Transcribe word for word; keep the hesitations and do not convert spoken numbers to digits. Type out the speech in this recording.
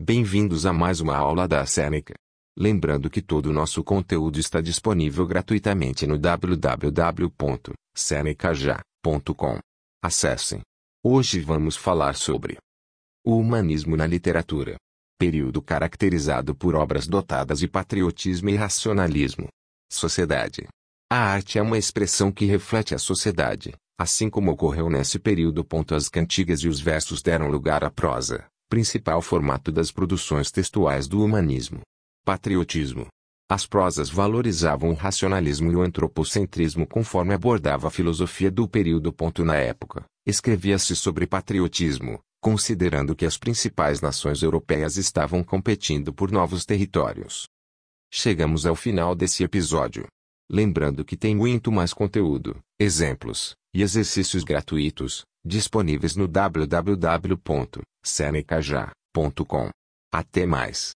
Bem-vindos a mais uma aula da Seneca. Lembrando que todo o nosso conteúdo está disponível gratuitamente no w w w ponto seneca já ponto com. Acessem. Hoje vamos falar sobre o humanismo na literatura. Período caracterizado por obras dotadas de patriotismo e racionalismo. Sociedade. A arte é uma expressão que reflete a sociedade, assim como ocorreu nesse período. As cantigas e os versos deram lugar à prosa, principal formato das produções textuais do humanismo. Patriotismo. As prosas valorizavam o racionalismo e o antropocentrismo conforme abordava a filosofia do período. Na época, escrevia-se sobre patriotismo, considerando que as principais nações europeias estavam competindo por novos territórios. Chegamos ao final desse episódio. Lembrando que tem muito mais conteúdo, exemplos e exercícios gratuitos disponíveis no w w w ponto seneca já ponto com. Até mais!